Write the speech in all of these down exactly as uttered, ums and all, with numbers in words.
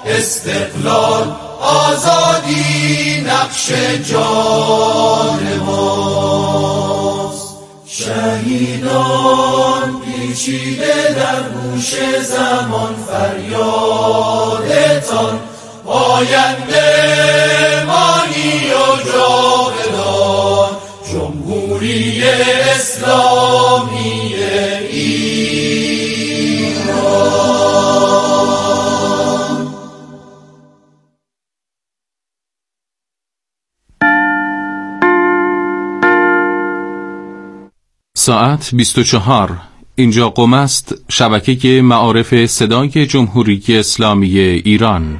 استقلال آزادی نقش جان ماست. شهیدان پیچیده در گوش زمان فریادتان آینده مانی و جاودان جمهوری اسلامی ایران. ساعت بیست و چهار. اینجا قم است، شبکه معارف صدای جمهوری اسلامی ایران.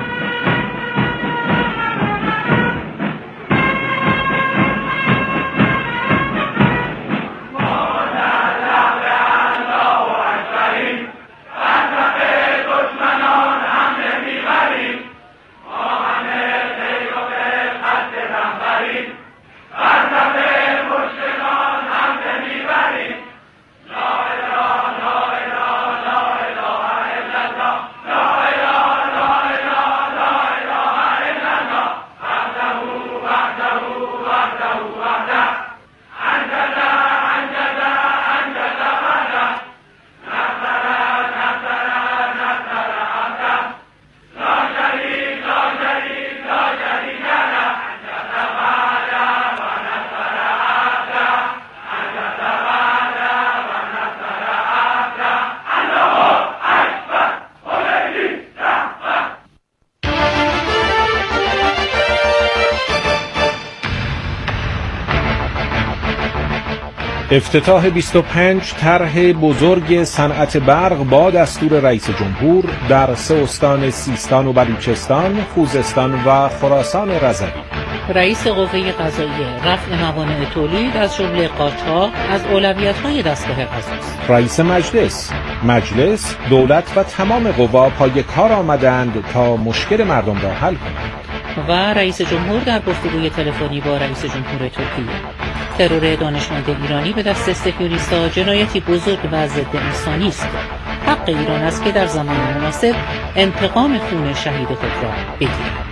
افتتاح بیست و پنج طرح بزرگ صنعت برق با دستور رئیس جمهور در سه استان سیستان و بلوچستان، خوزستان و خراسان رضوی. رئیس قوه قضاییه رفع موانع تولید از جمله قاچاق از اولویت‌های دستگاه قضاست. رئیس مجلس مجلس، دولت و تمام قوا پای کار آمدند تا مشکل مردم را حل کنند. و رئیس جمهور در گفتگوی تلفنی با رئیس جمهور ترکیه. ترور دانشمند ایرانی به دست سکیوریستا جنایتی بزرگ و ضد انسانی است. حق ایران است که در زمان مناسب انتقام خون شهید خود را بگیرد.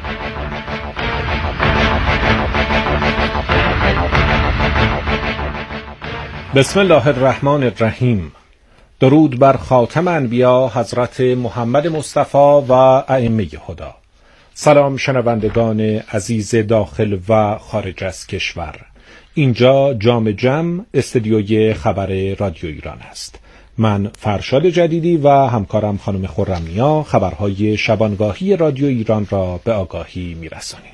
بسم الله الرحمن الرحیم. درود بر خاتم انبیا حضرت محمد مصطفی و ائمه هدا. سلام شنوندگان عزیز داخل و خارج از کشور. اینجا جام جم استدیوی خبر رادیو ایران است. من فرشاد جدیدی و همکارم خانم خرم‌نیا خبرهای شبانگاهی رادیو ایران را به آگاهی میرسانیم.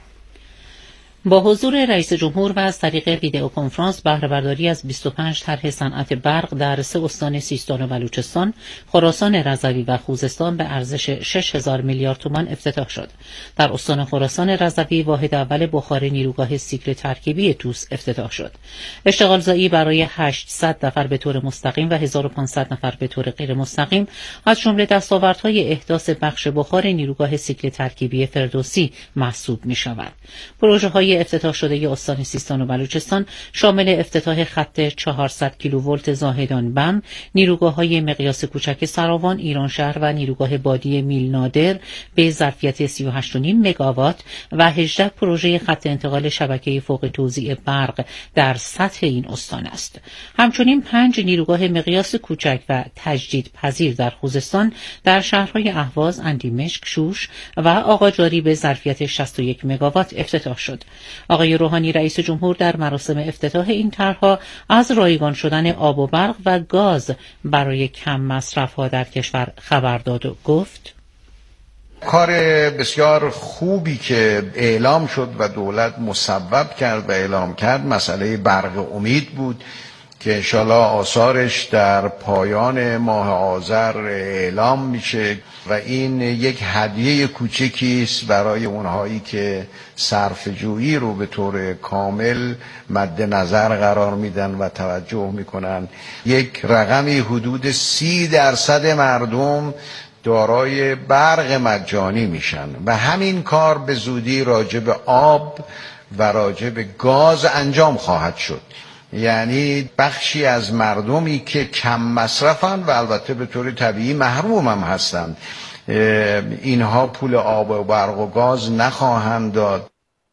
با حضور رئیس جمهور و از طریق ویدئو کنفرانس بهره برداری از بیست و پنج طرح صنعت برق در سه استان سیستان و بلوچستان، خراسان رضوی و خوزستان به ارزش شش هزار میلیارد تومان افتتاح شد. در استان خراسان رضوی واحد اول بخار نیروگاه سیکل ترکیبی توس افتتاح شد. اشتغالزایی برای هشتصد نفر به طور مستقیم و هزار و پانصد نفر به طور غیر مستقیم از جمله دستاوردهای احداث بخش بخار نیروگاه سیکل ترکیبی فردوسی محسوب می‌شود. پروژه‌های افتتاح شده استان سیستان و بلوچستان شامل افتتاح خط چهارصد کیلوولت زاهدان بم، نیروگاه‌های مقیاس کوچک سراوان، ایرانشهر و نیروگاه بادی میل نادر به ظرفیت سی و هشت و نیم مگاوات و هجده پروژه خط انتقال شبکه فوق توزیع برق در سطح این استان است. همچنین پنج نیروگاه مقیاس کوچک و تجدید پذیر در خوزستان در شهرهای اهواز، اندیمشک، شوش و آقاجاری به ظرفیت شصت و یک مگاوات افتتاح شد. آقای روحانی رئیس جمهور در مراسم افتتاح این طرح‌ها از رایگان شدن آب و برق و گاز برای کم مصرف‌ها در کشور خبر داد و گفت: کار بسیار خوبی که اعلام شد و دولت مصوب کرد و اعلام کرد مسئله برق امید بود که انشالله آثارش در پایان ماه آذر اعلام میشه و این یک هدیه کوچکی است برای اونهایی که صرفه‌جویی رو به طور کامل مد نظر قرار میدن و توجه میکنن. یک رقمی حدود سی درصد مردم دارای برق مجانی میشن و همین کار به زودی راجع به آب و راجع به گاز انجام خواهد شد. یعنی بخشی از مردمی که کم مصرفن و البته به طور طبیعی محروم هم هستند اینها پول آب و برق و گاز نخواهند داد.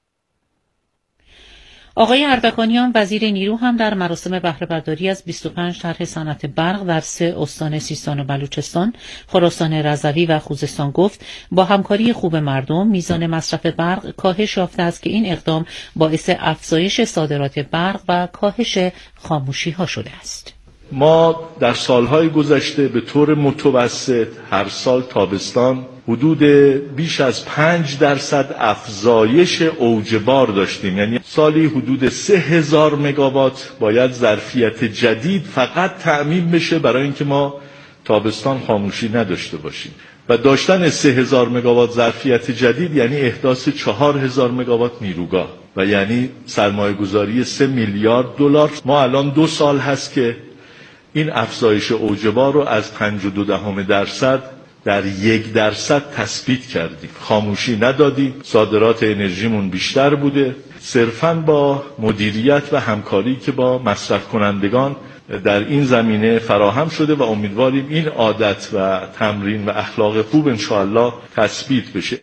آقای اردکانیان وزیر نیرو هم در مراسم بهره برداری از بیست و پنج طرح صنعت برق در سه استان سیستان و بلوچستان، خراسان رضوی و خوزستان گفت با همکاری خوب مردم میزان مصرف برق کاهش یافته است که این اقدام باعث افزایش صادرات برق و کاهش خاموشی ها شده است. ما در سالهای گذشته به طور متوسط هر سال تابستان حدود بیش از پنج درصد افزایش اوج بار داشتیم، یعنی سالی حدود سه هزار مگاوات باید ظرفیت جدید فقط تأمین بشه برای اینکه ما تابستان خاموشی نداشته باشیم و داشتن سه هزار مگاوات ظرفیت جدید یعنی احداث چهار هزار مگاوات نیروگاه و یعنی سرمایه گذاری سه میلیارد دلار. ما الان دو سال هست که این افزایش اوج بار رو از پنج و دو دهم درصد در یک درصد تثبیت کردیم. خاموشی ندادیم، صادرات انرژیمون بیشتر بوده، صرفاً با مدیریت و همکاری که با مصرف کنندگان در این زمینه فراهم شده و امیدواریم این عادت و تمرین و اخلاق خوب انشاءالله تثبیت بشه.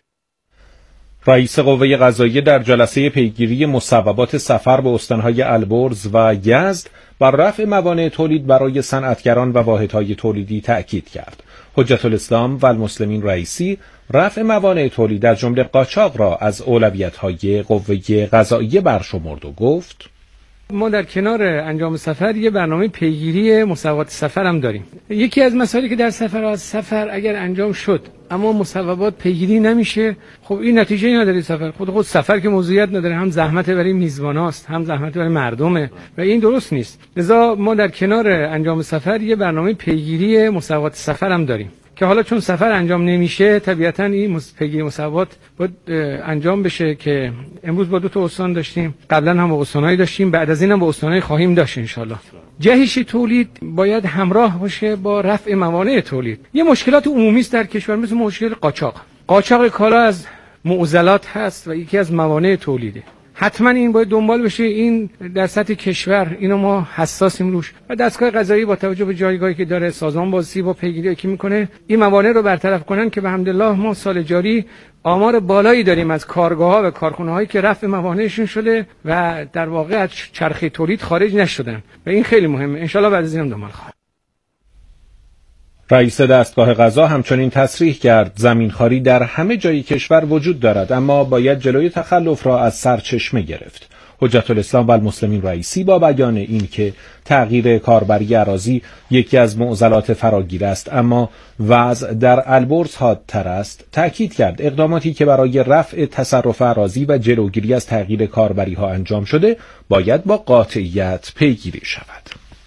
رئیس قوه قضاییه در جلسه پیگیری مصوبات سفر به استانهای البرز و یزد بر رفع موانع تولید برای صنعتگران و واحدهای تولیدی تأکید کرد. حجت الاسلام و المسلمین رئیسی رفع موانع تولید از جمله قاچاق را از اولویت‌های قوه قضاییه برشمرد و گفت ما در کنار انجام سفر یه برنامه پیگیری مصوبات سفر هم داریم. یکی از مسائلی که در سفر از سفر اگر انجام شد اما مصوبات پیگیری نمیشه، خب این نتیجه نداره. سفر خود خود سفر که موضوعیت نداره، هم زحمت برای میزباناست هم زحمت برای مردمه و این درست نیست. لذا ما در کنار انجام سفر یه برنامه پیگیری مصوبات سفر هم داریم که حالا چون سفر انجام نمیشه طبیعتاً این پیگیری مصوبات باید انجام بشه که امروز با دو تا استان داشتیم، قبلا هم با استانایی داشتیم، بعد از این هم با استانایی خواهیم داشت ان شاءالله. جهش تولید باید همراه باشه با رفع موانع تولید. یه مشکلات عمومی است در کشور مثل مشکل قاچاق. قاچاق کالا از معضلات هست و یکی از موانع تولیده. حتما این باید دنبال بشه. این در سطح کشور اینو ما حساسیم روش و دستگاه قضایی با توجه به جایگاهی که داره، سازمان بازرسی با پیگیری که میکنه این موانع رو برطرف کنن که به حمدالله ما سال جاری آمار بالایی داریم از کارگاه‌ها و کارخانه‌هایی که رفع موانعشون شده و در واقع از چرخه تولید خارج نشدن و این خیلی مهمه. ان شاءالله بعد از اینم دنبال خواهیم. رئیس دستگاه قضا همچنین تصریح کرد زمینخواری در همه جای کشور وجود دارد اما باید جلوی تخلف را از سرچشمه گرفت. حجت الاسلام و المسلمین رئیسی با بیان این که تغییر کاربری اراضی یکی از معضلات فراگیر است اما وضع در البرز حادتر است، تأکید کرد اقداماتی که برای رفع تصرف اراضی و جلوگیری از تغییر کاربری ها انجام شده باید با قاطعیت پیگیری شود.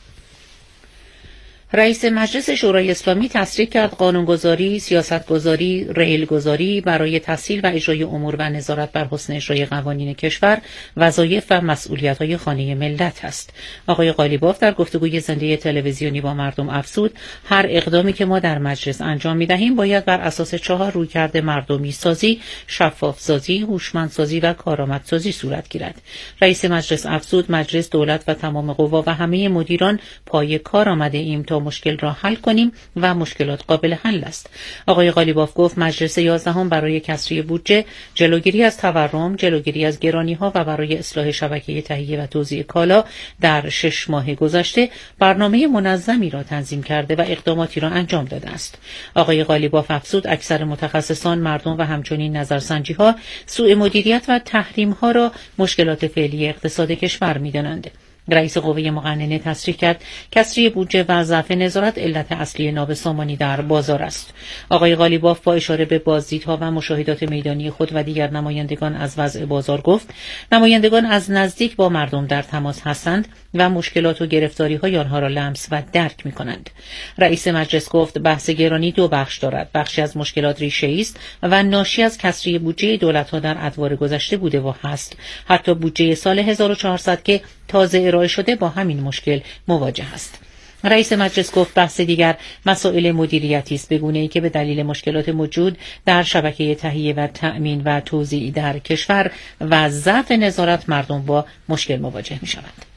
رئیس مجلس شورای اسلامی تصریح کرد قانونگذاری، سیاستگذاری، ریلگذاری برای تسهیل و اجرای امور و نظارت بر حسن اجرای قوانین کشور وظایف و مسئولیت‌های خانه ملت است. آقای قالیباف در گفتگوی زنده تلویزیونی با مردم افزود هر اقدامی که ما در مجلس انجام می‌دهیم باید بر اساس چهار رویکرد مردمی سازی، شفاف سازی، هوشمند سازی و کارآمد سازی صورت گیرد. رئیس مجلس افزود مجلس، دولت و تمام قوا و همه مدیران پای کار آمده ایم تا مشکل را حل کنیم و مشکلات قابل حل است. آقای قالیباف گفت مجلس یازدهم برای کسری بودجه، جلوگیری از تورم، جلوگیری از گرانی‌ها و برای اصلاح شبکه تهیه و توزیع کالا در شش ماه گذشته برنامه منظمی را تنظیم کرده و اقداماتی را انجام داده است. آقای قالیباف افزود اکثر متخصصان، مردم و همچنین نظرسنجی‌ها سوء مدیریت و تحریم‌ها را مشکلات فعلی اقتصاد کشور می‌دانند. رئیس قوه مقننه تصریح کرد کسری بودجه و ضعف نظارت علت اصلی نابسامانی در بازار است. آقای قالیباف با اشاره به بازدیدها و مشاهدات میدانی خود و دیگر نمایندگان از وضع بازار گفت نمایندگان از نزدیک با مردم در تماس هستند و مشکلات و گرفتاری‌های آنها را لمس و درک می‌کنند. رئیس مجلس گفت بحث گرانی دو بخش دارد. بخشی از مشکلات ریشه‌ای است و ناشی از کسری بودجه دولت‌ها در ادوار گذشته بوده و هست. حتی بودجه سال هزار و چهارصد که تازه ارائه شده با همین مشکل مواجه است. رئیس مجلس گفت بحث دیگر مسائل مدیریتی است، به گونه‌ای که به دلیل مشکلات موجود در شبکه تهیه و تأمین و توزیع در کشور و ضعف نظارت مردم با مشکل مواجه می‌شوند.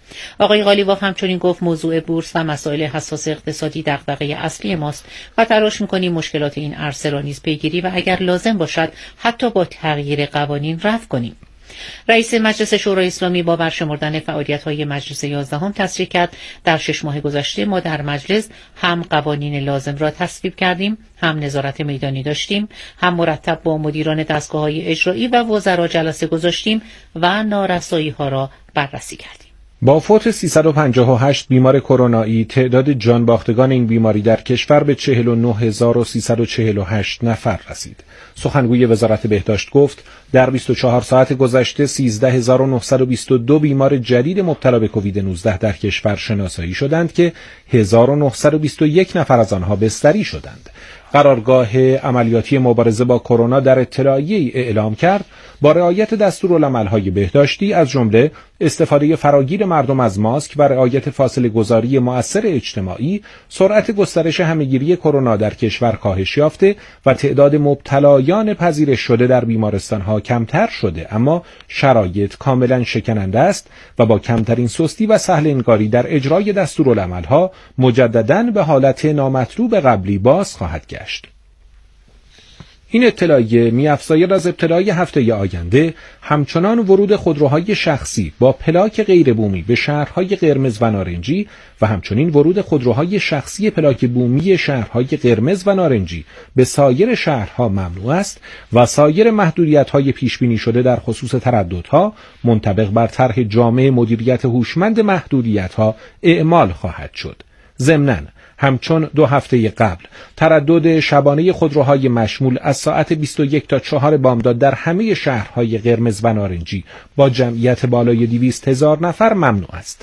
آقای قالیباف همچنین گفت موضوع بورس و مسائل حساس اقتصادی دغدغه اصلی ماست و تلاش می‌کنیم مشکلات این عرصه را نیز پیگیری و اگر لازم باشد حتی با تغییر قوانین رفع کنیم. رئیس مجلس شورای اسلامی با برشمردن فعالیت‌های مجلس یازدهم تصریح کرد در شش ماه گذشته ما در مجلس هم قوانین لازم را تصویب کردیم، هم نظارت میدانی داشتیم، هم مرتب با مدیران دستگاه‌های اجرایی و وزرا جلسه گذاشتیم و نارسایی‌ها را بررسی کردیم. با فوت سیصد و پنجاه و هشت بیمار کرونایی، تعداد جان باختگان این بیماری در کشور به چهل و نه هزار و سیصد و چهل و هشت نفر رسید. سخنگوی وزارت بهداشت گفت در بیست و چهار ساعت گذشته سیزده هزار و نهصد و بیست و دو بیمار جدید مبتلا به کووید نوزده در کشور شناسایی شدند که هزار و نهصد و بیست و یک نفر از آنها بستری شدند. قرارگاه عملیاتی مبارزه با کرونا در اطلاعیه‌ای اعلام کرد با رعایت دستورالعمل‌های بهداشتی از جمله استفاده فراگیر مردم از ماسک و رعایت فاصله گذاری مؤثر اجتماعی، سرعت گسترش همهگیری کرونا در کشور کاهش یافته و تعداد مبتلایان پذیرش شده در بیمارستان‌ها کمتر شده، اما شرایط کاملا شکننده است و با کمترین سستی و سهل انگاری در اجرای دستورالعمل‌ها مجدداً به حالت نامطلوب قبلی باز خواهد گشت. این اطلاعیه می‌افزاید از ابتدای هفته آینده همچنان ورود خودروهای شخصی با پلاک غیر بومی به شهرهای قرمز و نارنجی و همچنین ورود خودروهای شخصی پلاک بومی شهرهای قرمز و نارنجی به سایر شهرها ممنوع است و سایر محدودیت‌های پیش‌بینی شده در خصوص ترددها منطبق بر طرح جامع مدیریت هوشمند محدودیت‌ها اعمال خواهد شد. ضمناً همچون دو هفته قبل تردد شبانه خودروهای مشمول از ساعت بیست و یک تا چهار بامداد در همه شهرهای قرمز و نارنجی با جمعیت بالای دویست هزار نفر ممنوع است.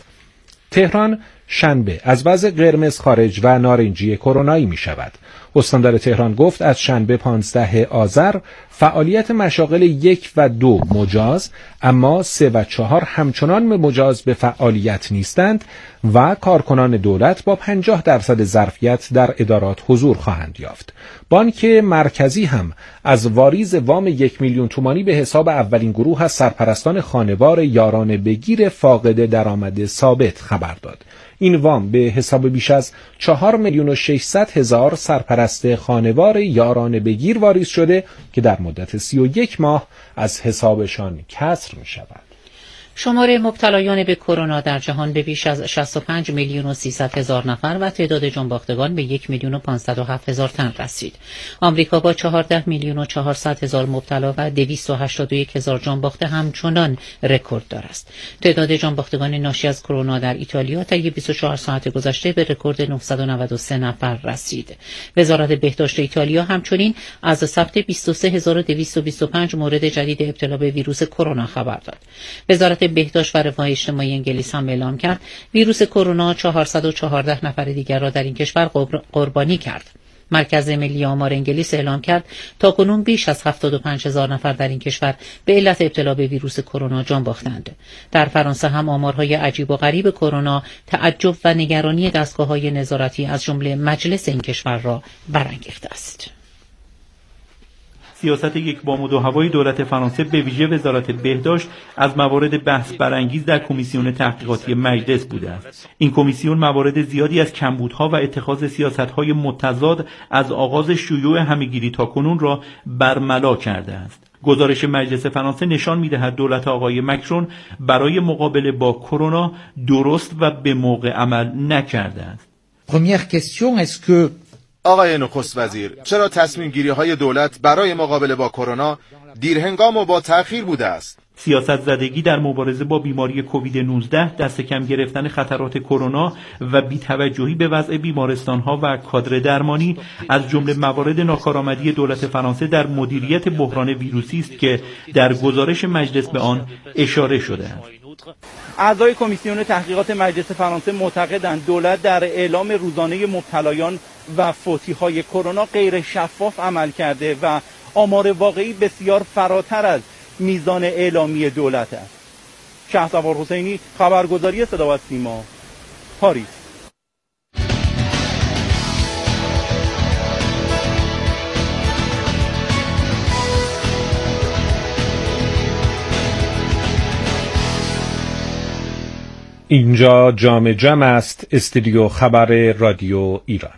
تهران شنبه از وضع قرمز خارج و نارنجی کرونایی می شود. استاندار تهران گفت از شنبه پانزده آذر فعالیت مشاغل یک و دو مجاز، اما سه و چهار همچنان مجاز به فعالیت نیستند و کارکنان دولت با پنجاه درصد ظرفیت در ادارات حضور خواهند یافت. بانک مرکزی هم از واریز وام یک میلیون تومانی به حساب اولین گروه از سرپرستان خانوار یاران بگیر فاقد درآمد ثابت خبر داد. این وام به حساب بیش از چهار میلیون و ششصد هزار سرپرست خانوار یاران بگیر واریز شده که در مدت سی و یک ماه از حسابشان کسر می شود. شمار مبتلایان به کرونا در جهان به بیش از شصت و پنج میلیون و سیصد هزار نفر و تعداد جانباختگان به یک میلیون و پانصد و هفت هزار تن رسید. آمریکا با چهارده میلیون و چهارصد هزار مبتلا و دویست و هشتاد و یک هزار جانباخته همچنان رکورددار است. تعداد جانباختگان ناشی از کرونا در ایتالیا طی بیست و چهار ساعت گذشته به رکورد نهصد و نود و سه نفر رسید. وزارت بهداشت ایتالیا همچنین از ثبت بیست و سه هزار و دویست و بیست و پنج مورد جدید ابتلا به ویروس کرونا خبر داد. وزارت بهداشت و رفاه اجتماعی انگلیس هم اعلام کرد ویروس کرونا چهارصد و چهارده نفر دیگر را در این کشور قربانی کرد. مرکز ملی آمار انگلیس اعلام کرد تاکنون بیش از هفتاد و پنج هزار نفر در این کشور به علت ابتلا به ویروس کرونا جان باختند. در فرانسه هم آمارهای عجیب و غریب کرونا تعجب و نگرانی دستگاه‌های نظارتی از جمله مجلس این کشور را برانگیخته است. سیاست یک بام و دو هوای دولت فرانسه به ویژه وزارت بهداشت از موارد بحث برانگیز در کمیسیون تحقیقاتی مجلس بوده است. این کمیسیون موارد زیادی از کمبودها و اتخاذ سیاست‌های متضاد از آغاز شیوع همهگیری تا کنون را برملا کرده است. گزارش مجلس فرانسه نشان می‌دهد دولت آقای مکرون برای مقابله با کرونا درست و به موقع عمل نکرده است. Première question, est-ce que آقای نخست وزیر، چرا تصمیم گیری های دولت برای مقابله با کرونا دیرهنگام و با تأخیر بوده است؟ سیاست زدگی در مبارزه با بیماری کووید نوزده، دست کم گرفتن خطرات کرونا و بی‌توجهی به وضع بیمارستان‌ها و کادر درمانی از جمله موارد ناکارآمدی دولت فرانسه در مدیریت بحران ویروسی است که در گزارش مجلس به آن اشاره شده است. اعضای کمیسیون تحقیقات مجلس فرانسه معتقدند دولت در اعلام روزانه مبتلایان و فوتی‌های کرونا غیر شفاف عمل کرده و آمار واقعی بسیار فراتر از میزان اعلامی دولت است. شهسوار حسینی، خبرگزاری صدا و سیما، پاریس. اینجا جام جم است، استودیو خبر رادیو ایران.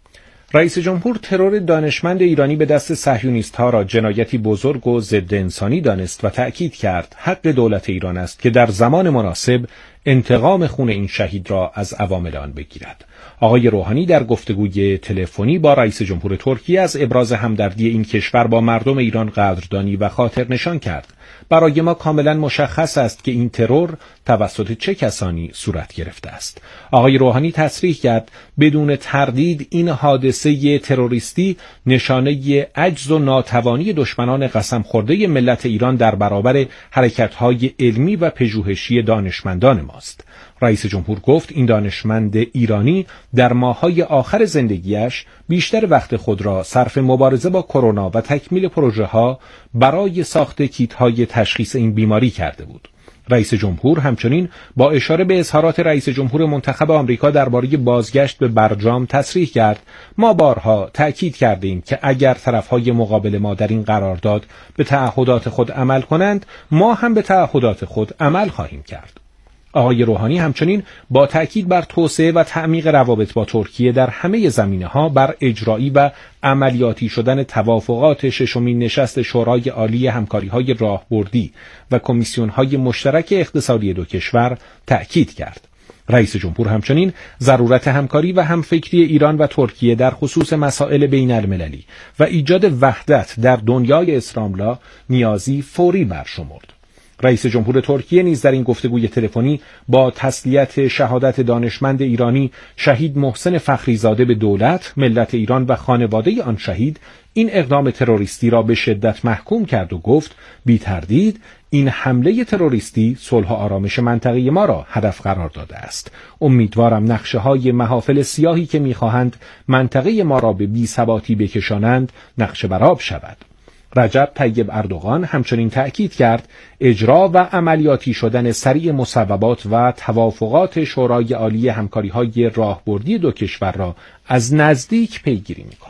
رئیس جمهور ترور دانشمند ایرانی به دست صهیونیست‌ها را جنایتی بزرگ و ضد انسانی دانست و تأکید کرد حق دولت ایران است که در زمان مناسب انتقام خون این شهید را از عوامل آن بگیرد. آقای روحانی در گفتگوی تلفنی با رئیس جمهور ترکیه از ابراز همدردی این کشور با مردم ایران قدردانی و خاطر نشان کرد. برای ما کاملا مشخص است که این ترور توسط چه کسانی صورت گرفته است. آقای روحانی تصریح کرد بدون تردید این حادثه تروریستی نشانه عجز و ناتوانی دشمنان قسم خورده ملت ایران در برابر حرکت‌های علمی و پژوهشی دانشمندان ماست. رئیس جمهور گفت این دانشمند ایرانی در ماه‌های آخر زندگیش بیشتر وقت خود را صرف مبارزه با کرونا و تکمیل پروژه‌ها برای ساخت کیت‌های تشخیص این بیماری کرده بود. رئیس جمهور همچنین با اشاره به اظهارات رئیس جمهور منتخب آمریکا درباره بازگشت به برجام تصریح کرد ما بارها تأکید کردیم که اگر طرف‌های مقابل ما در این قرارداد به تعهدات خود عمل کنند ما هم به تعهدات خود عمل خواهیم کرد. آقای روحانی همچنین با تأکید بر توسعه و تعمیق روابط با ترکیه در همه زمینه‌ها بر اجرایی و عملیاتی شدن توافقات ششمین نشست شورای عالی همکاری‌های راهبردی و کمیسیون‌های مشترک اقتصادی دو کشور تأکید کرد. رئیس جمهور همچنین ضرورت همکاری و همفکری ایران و ترکیه در خصوص مسائل بین المللی و ایجاد وحدت در دنیای اسلام‌لا نیازی فوری برشمرد. رئیس جمهور ترکیه نیز در این گفتگوی تلفنی با تسلیت شهادت دانشمند ایرانی شهید محسن فخریزاده به دولت، ملت ایران و خانواده آن شهید این اقدام تروریستی را به شدت محکوم کرد و گفت بی تردید این حمله تروریستی صلح و آرامش منطقه ما را هدف قرار داده است. امیدوارم نقشه های محافل سیاهی که می‌خواهند منطقه ما را به بی‌ثباتی بکشانند نقشه برآب شود. رجب طیب اردوغان همچنین تأکید کرد اجرا و عملیاتی شدن سریع مصوبات و توافقات شورای عالی همکاری‌های راهبردی دو کشور را از نزدیک پیگیری می‌کند.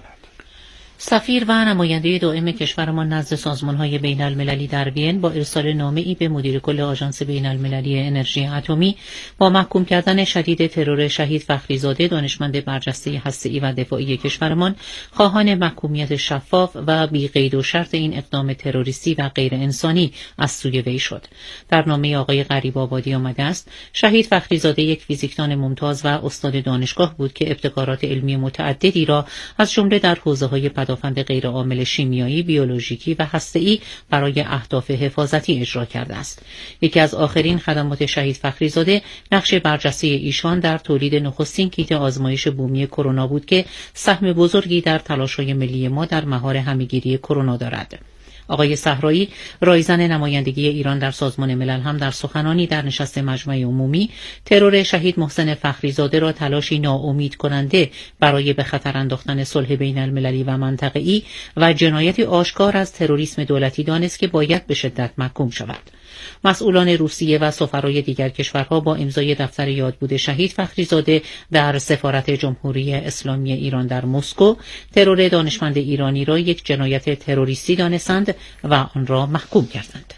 سفیر و نماینده دائم کشورمان نزد سازمان‌های بین المللی در وین با ارسال نامه‌ای به مدیر کل آژانس بین المللی انرژی اتمی با محکوم کردن شدید ترور شهید فخریزاده دانشمند برجسته هسته‌ای و دفاعی کشورمان خواهان محکومیت شفاف و بی قید و شرط این اقدام تروریستی و غیر انسانی از سوی وی شد. در نامه آقای غریب‌آبادی آمده است شهید فخریزاده یک فیزیکدان ممتاز و استاد دانشگاه بود که ابتکارات علمی متعددی را از جمله در حوزه‌های پدافند غیرعامل شیمیایی، بیولوژیکی و هسته‌ای برای اهداف حفاظتی اجرا کرده است. یکی از آخرین خدمات شهید فخریزاده نقش برجسته ایشان در تولید نخستین کیت آزمایش بومی کرونا بود که سهم بزرگی در تلاش‌های ملی ما در مهار همه‌گیری کرونا دارد. آقای صحرایی رایزن نمایندگی ایران در سازمان ملل هم در سخنانی در نشست مجمع عمومی ترور شهید محسن فخریزاده را تلاشی ناامید کننده برای به خطر انداختن صلح بین المللی و منطقه‌ای و جنایتی آشکار از تروریسم دولتی دانست که باید به شدت محکوم شود. مسئولان روسیه و سفرای دیگر کشورها با امضای دفتر یادبود شهید فخریزاده در سفارت جمهوری اسلامی ایران در مسکو ترور دانشمند ایرانی را یک جنایت تروریستی دانستند و آن را محکوم کردند.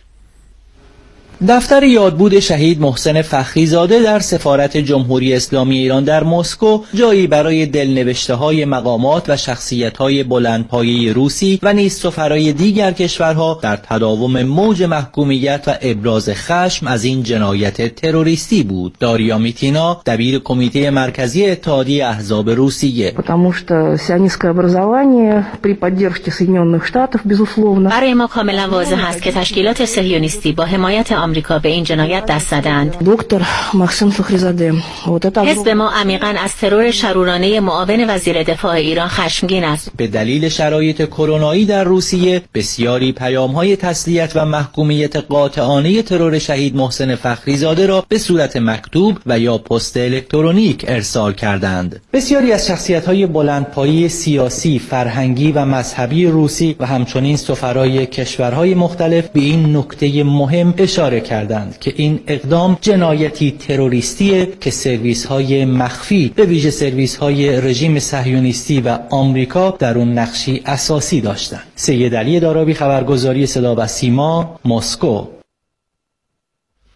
دفتر یادبود شهید محسن فخریزاده در سفارت جمهوری اسلامی ایران در مسکو جایی برای دلنوشته‌های مقامات و شخصیت‌های بلندپایه روسی و نیز سفرای دیگر کشورها در تداوم موج محکومیت و ابراز خشم از این جنایت تروریستی بود. داریا میتینا دبیر کمیته مرکزی اتحادیه احزاب روسیه: برای ما کاملا واضح است که تشکیلات صهیونیستی با حمایت آمریکا به این جنایت دست زدند. حزب ما عمیقاً از ترور شرورانه معاون وزیر دفاع ایران خشمگین است. به دلیل شرایط کرونایی در روسیه بسیاری پیام‌های تسلیت و محکومیت قاطعانه ترور شهید محسن فخریزاده را به صورت مکتوب و یا پست الکترونیک ارسال کردند. بسیاری از شخصیت‌های بلندپایه سیاسی، فرهنگی و مذهبی روسی و همچنین سفرای کشورهای مختلف به این نکته مهم اشاره کردند که این اقدام جنایتی تروریستیه که سرویس‌های مخفی به ویژه سرویس‌های رژیم صهیونیستی و آمریکا در اون نقشی اساسی داشتند. سید علی دارابی، خبرگزاری صدا و سیما، مسکو.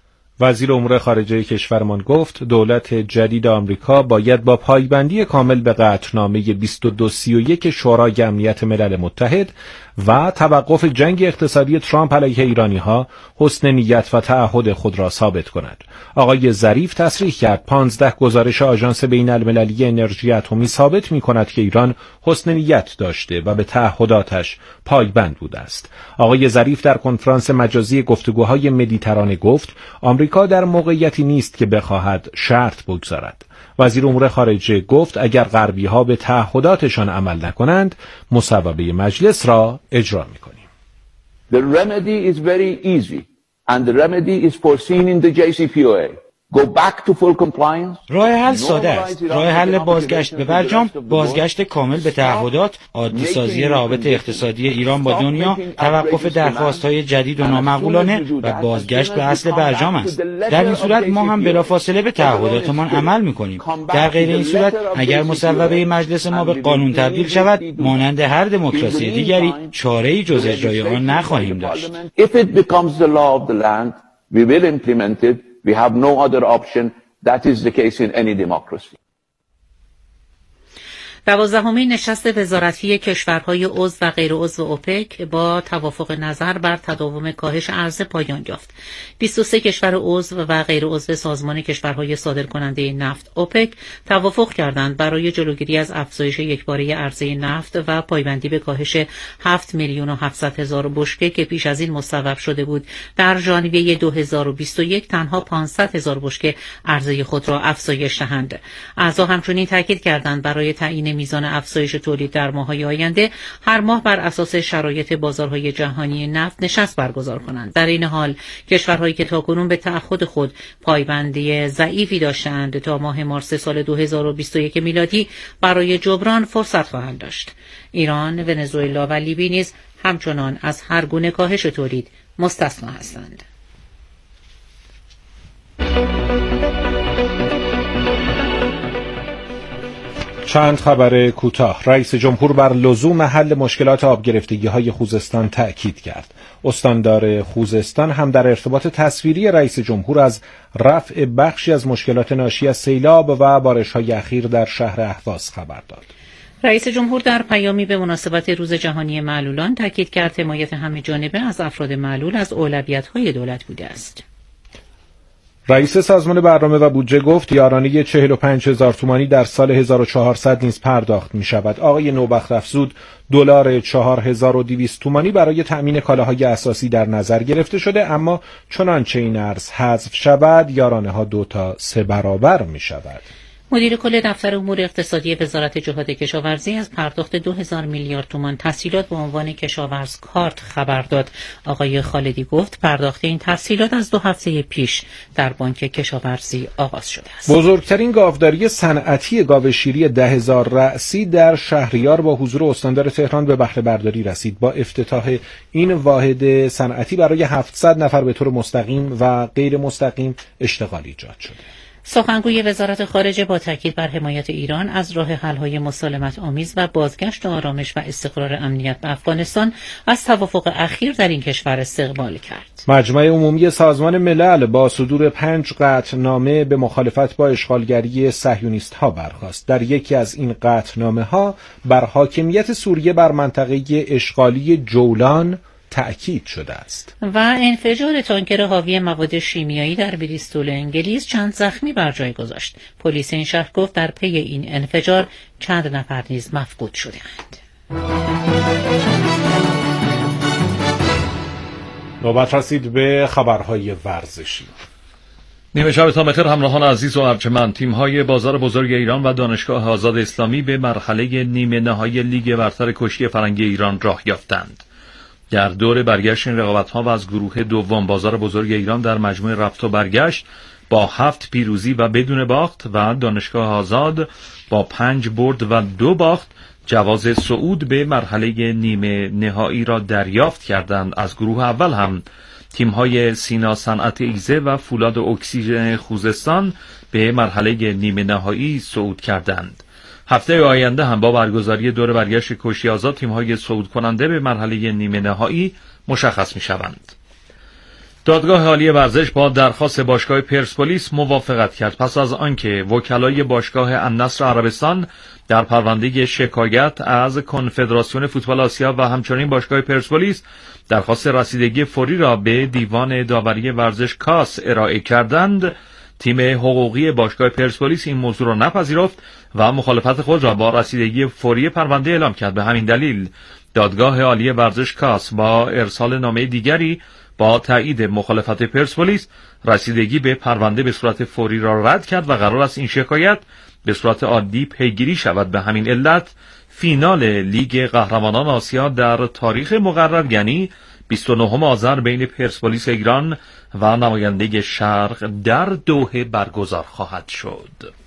وزیر امور خارجه کشورمان گفت دولت جدید آمریکا باید با پایبندی کامل به قطعنامه بیست و دو سی و یک شورای امنیت ملل متحد و توقف جنگ اقتصادی ترامپ علیه ایرانی‌ها حسن نیت و تعهد خود را ثابت کند. آقای ظریف تصریح کرد پانزده گزارش آژانس بین‌المللی انرژی اتمی ثابت می‌کند که ایران حسن نیت داشته و به تعهداتش پایبند بوده است. آقای ظریف در کنفرانس مجازی گفتگوهای مدیترانه گفت آمریکا در موقعیتی نیست که بخواهد شرط بگذارد. وزیر امور خارجه گفت اگر غربی‌ها به تعهداتشان عمل نکنند مصوبه مجلس را اجرا می‌کنیم. The remedy is very easy and the remedy is foreseen in the جی سی پی او ای. Go back to full compliance. راه حل ساده است. راه حل بازگشت به برجام، بازگشت کامل به تعهدات، عادی سازی روابط اقتصادی ایران با دنیا، توقف درخواست‌های جدید و نامقبولانه و بازگشت به اصل برجام است. در این صورت ما هم بلافاصله به تعهداتمان عمل می‌کنیم. در غیر این صورت اگر مصوبه مجلس ما به قانون تبدیل شود، مانند هر دموکراسی دیگری چاره‌ای جز اجرای آن نخواهیم داشت. If it becomes the law of the land, we will implement it. We have no other option. That is the case in any democracy. دوازدهمین نشست وزارتی کشورهای عضو و غیر عضو اوپک با توافق نظر بر تداوم کاهش عرضه پایان یافت. بیست و سه کشور عضو و غیر عضو سازمان کشورهای صادرکننده نفت اوپک توافق کردند برای جلوگیری از افزایش یکباره عرضه نفت و پایبندی به کاهش هفت میلیون و هفتصد هزار بشکه که پیش از این مصوب شده بود در ژانویه دو هزار و بیست و یک تنها پانصد هزار بشکه عرضه خود را افزایش دهند. اعضا همچنین تاکید کردند برای تعیین میزان افزایش تولید در ماه‌های آینده هر ماه بر اساس شرایط بازارهای جهانی نفت نشست برگزار کنند. در این حال کشورهایی که تاکنون به تعهد خود پایبندی ضعیفی داشتند تا ماه مارس سال دو هزار و بیست و یک میلادی برای جبران فرصت خواهند داشت. ایران، ونزوئلا و لیبی نیز همچنان از هر گونه کاهش تولید مستثنا هستند. چند خبر کوتاه. رئیس جمهور بر لزوم حل مشکلات آبگرفتگی‌های خوزستان تأکید کرد. استاندار خوزستان هم در ارتباط تصویری رئیس جمهور از رفع بخشی از مشکلات ناشی از سیلاب و بارش‌های اخیر در شهر اهواز خبر داد. رئیس جمهور در پیامی به مناسبت روز جهانی معلولان تأکید کرد حمایت همه‌جانبه از افراد معلول از اولویت‌های دولت بوده است. رئیس سازمان برنامه و بودجه گفت یارانه چهل و پنج هزار تومانی در سال هزار و چهارصد نیز پرداخت می شود. آقای نوبخت افزود دلار چهار هزار و دویست تومانی برای تأمین کالاهای اساسی در نظر گرفته شده، اما چنانچه این ارز حذف شود یارانه ها دو تا سه برابر می شود. مدیر کل دفتر امور اقتصادی وزارت جهاد کشاورزی از پرداخت دو هزار میلیارد تومان تسهیلات به عنوان کشاورز کارت خبر داد. آقای خالدی گفت پرداخت این تسهیلات از دو هفته پیش در بانک کشاورزی آغاز شده است. بزرگترین گاوداری صنعتی گاو شیری ده هزار رأسی در شهریار با حضور استاندار تهران به بهره برداری رسید. با افتتاح این واحد صنعتی برای هفتصد نفر به طور مستقیم و غیر مستقیم اشتغال ایجاد شده. سخنگوی وزارت خارجه با تاکید بر حمایت ایران از راه حل‌های مسالمت آمیز و بازگشت آرامش و استقرار امنیت به افغانستان از توافق اخیر در این کشور استقبال کرد. مجمع عمومی سازمان ملل با صدور پنج قطعنامه به مخالفت با اشغالگری صهیونیست‌ها برخاست. در یکی از این قطعنامه‌ها بر حاکمیت سوریه بر منطقه اشغالی جولان تأکید شده است. و انفجار تانکر حاوی مواد شیمیایی در بریستول انگلیس چند زخمی بر جای گذاشت. پلیس این شهر گفت در پی این انفجار چند نفر نیز مفقود شده‌اند. نوبت رسید به خبرهای ورزشی. نیمه شب تا بخیر همراهان عزیز و ارجمند. تیم‌های بازار بزرگ ایران و دانشگاه آزاد اسلامی به مرحله نیمه نهایی لیگ برتر کشتی فرنگی ایران راه یافتند. در دور برگشت این رقابت‌ها و از گروه دوم بازار بزرگ ایران در مجموع رفت و برگشت با هفت پیروزی و بدون باخت و دانشگاه آزاد با پنج برد و دو باخت جواز صعود به مرحله نیمه نهایی را دریافت کردند. از گروه اول هم تیم‌های سینا صنعت ایزه و فولاد اکسیژن خوزستان به مرحله نیمه نهایی صعود کردند. هفته آینده هم با برگزاری دور برگشت کشتی آزاد تیم‌های صعود کننده به مرحله نیمه نهایی مشخص می‌شوند. دادگاه عالی ورزش با درخواست باشگاه پرسپولیس موافقت کرد پس از آنکه وکلای باشگاه النصر عربستان در پرونده شکایت از کنفدراسیون فوتبال آسیا و همچنین باشگاه پرسپولیس درخواست رسیدگی فوری را به دیوان داوری ورزش کاس ارائه کردند، تیم حقوقی باشگاه پرسپولیس این موضوع را نپذیرفت و مخالفت خود را با رسیدگی فوری پرونده اعلام کرد. به همین دلیل دادگاه عالی ورزش کاس با ارسال نامه دیگری با تایید مخالفت پرسپولیس رسیدگی به پرونده به صورت فوری را رد کرد و قرار است این شکایت به صورت عادی پیگیری شود. به همین علت فینال لیگ قهرمانان آسیا در تاریخ مقرر یعنی بیست و نهم آذر بین پرسپولیس ایران و نماینده شرق در دوحه برگزار خواهد شد.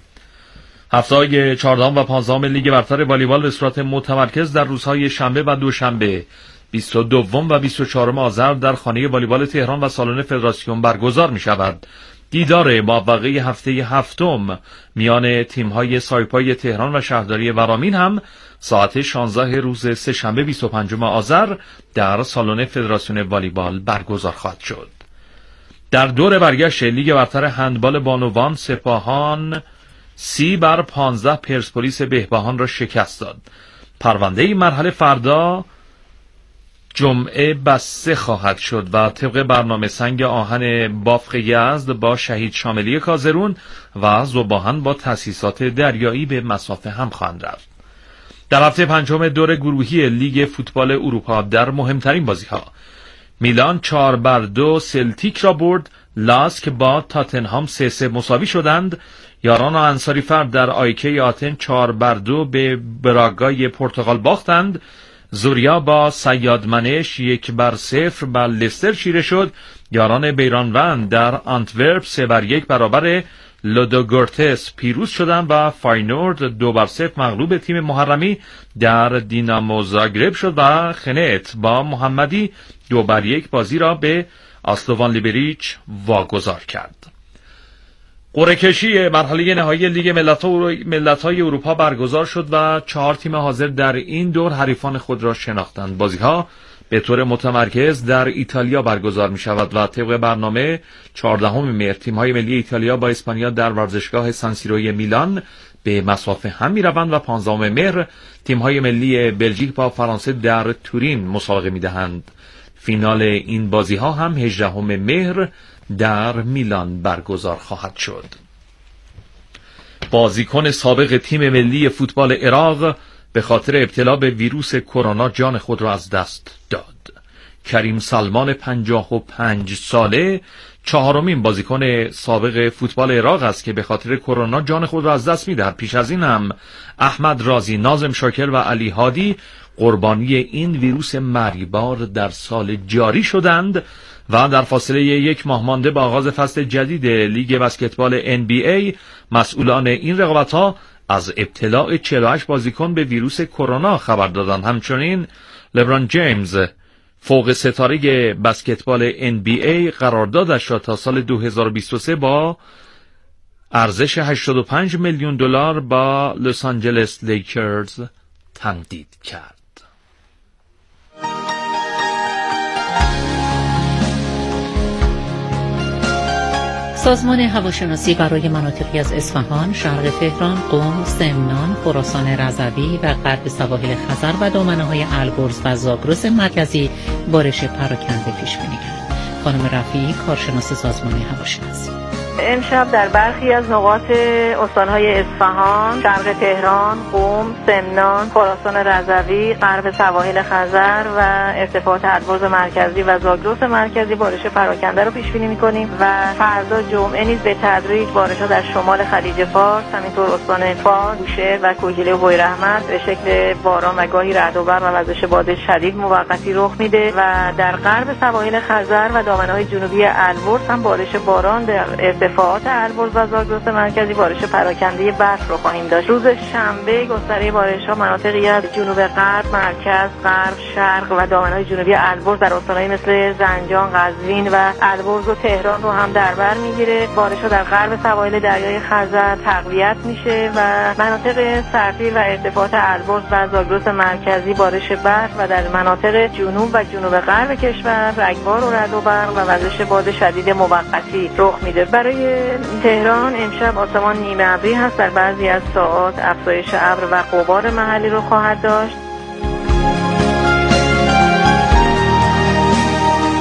هفته‌های چهاردهم و پانزدهم لیگ برتر والیبال به صورت متمرکز در روزهای شنبه و دوشنبه بیست و دوم و بیست و چهارم آذر در خانه والیبال تهران و سالن فدراسیون برگزار می شود. دیدار موفقه هفته هفتم میان تیم‌های سایپای تهران و شهرداری ورامین هم ساعت شانزده روز سه‌شنبه بیست و پنجم آذر در سالن فدراسیون والیبال برگزار خواهد شد. در دور برگشت لیگ برتر هندبال بانوان سپاهان سی بر پانزده پرسپولیس بهبهان را شکست داد. پرونده این مرحله فردا جمعه بسته خواهد شد و طبق برنامه سنگ آهن بافق یزد با شهید شاملی کازرون و ذوباهن با تأسیسات دریایی به مسافه هم خواهند رفت. در هفته پنجم دور گروهی لیگ فوتبال اروپا در مهمترین بازی‌ها میلان چهار بر دو سلتیک را برد، لاسک با تاتنهام سه سه مساوی شدند، یاران و انصاری فرد در آیکه آتن چهار بر دو به براگای پرتغال باختند، زوریا با سیادمنش یک بر صفر بر لستر چیره شد، یاران بیرانوند در آنتورپ سه بر یک برابر لودوگورتس پیروز شدند و فاینورد دو بر صفر مغلوب تیم محرمی در دینامو زاگرب شد و خنت با محمدی دو بر یک بازی را به آسلوان لیبریچ واگذار کرد. قرعه کشی مرحله نهایی لیگ ملت‌های اروپا برگزار شد و چهار تیم حاضر در این دور حریفان خود را شناختند. بازی‌ها به طور متمرکز در ایتالیا برگزار می شود و طبق برنامه چهاردهم مهر تیم‌های ملی ایتالیا با اسپانیا در ورزشگاه سانسیروی میلان به مسافه هم می روند و پانزدهم مهر تیم‌های ملی بلژیک با فرانسه در تورین مسابقه می دهند. فینال این بازی‌ها هم هجدهم مهر در میلان برگزار خواهد شد. بازیکن سابق تیم ملی فوتبال عراق به خاطر ابتلا به ویروس کرونا جان خود را از دست داد. کریم سلمان پنجاه و پنج ساله چهارمین بازیکن سابق فوتبال عراق است که به خاطر کرونا جان خود را از دست می‌دهد. پیش از این هم احمد رازی، ناظم شاکر و علی هادی قربانی این ویروس مرگبار در سال جاری شدند و در فاصله یک ماه مانده با آغاز فصل جدید لیگ بسکتبال ان بی ای مسئولان این رقابت‌ها از ابتلاع چهل و هشت بازیکن به ویروس کرونا خبر دادند. همچنین لبران جیمز فوق ستاره بسکتبال ان بی ای قراردادش را تا سال دو هزار و بیست و سه با ارزش هشتاد و پنج میلیون دلار با لس آنجلس لیکرز تمدید کرد. سازمان هواشناسی برای مناطقی از اصفهان، شرق تهران، قم، سمنان، خراسان رضوی و غرب سواحل خزر و دامنه‌های البرز و زاگرس مرکزی بارش پراکنده پیش بینی کرد. خانم رفیعی، کارشناس سازمان هواشناسی: امشب در برخی از نقاط استان‌های اصفهان، شرق تهران، قم، سمنان، خراسان رضوی، غرب سواحل خزر و ارتفاعات البرز مرکزی و زاگرس مرکزی بارش پراکنده رو پیش بینی می‌کنیم و فردا جمعه نیز به تدریج بارش‌ها در شمال خلیج فارس، همینطور استان فارس، بوشهر و کوهگیله و بویراحمد به شکل باران و گاهی رعد و برق و وزش باد شدید موقتی رخ میده و در غرب سواحل خزر و دامنه‌های جنوبی البرز هم بارش باران در ارتفاعات البرز و زاگرس مرکزی بارش پراکنده برف رو خواهیم داشت. روز شنبه گستره بارش‌ها مناطقی از جنوب غرب، مرکز، غرب، شرق و دامنه‌های جنوبی البرز در استان‌های مثل زنجان، قزوین و البرز و تهران رو هم در بر میگیره. بارش‌ها در غرب سواحل دریای خزر تقویت میشه و مناطق سرتیر و ارتفاعات البرز و زاگرس مرکزی بارش برف و در مناطق جنوب و جنوب غرب کشور رگبار و رعد و برق و وزش باد شدید موقتی رخ میده. برای تهران امشب آسمان نیمه ابری هست، در بعضی از ساعات افزایش ابر و غبار محلی رو خواهد داشت.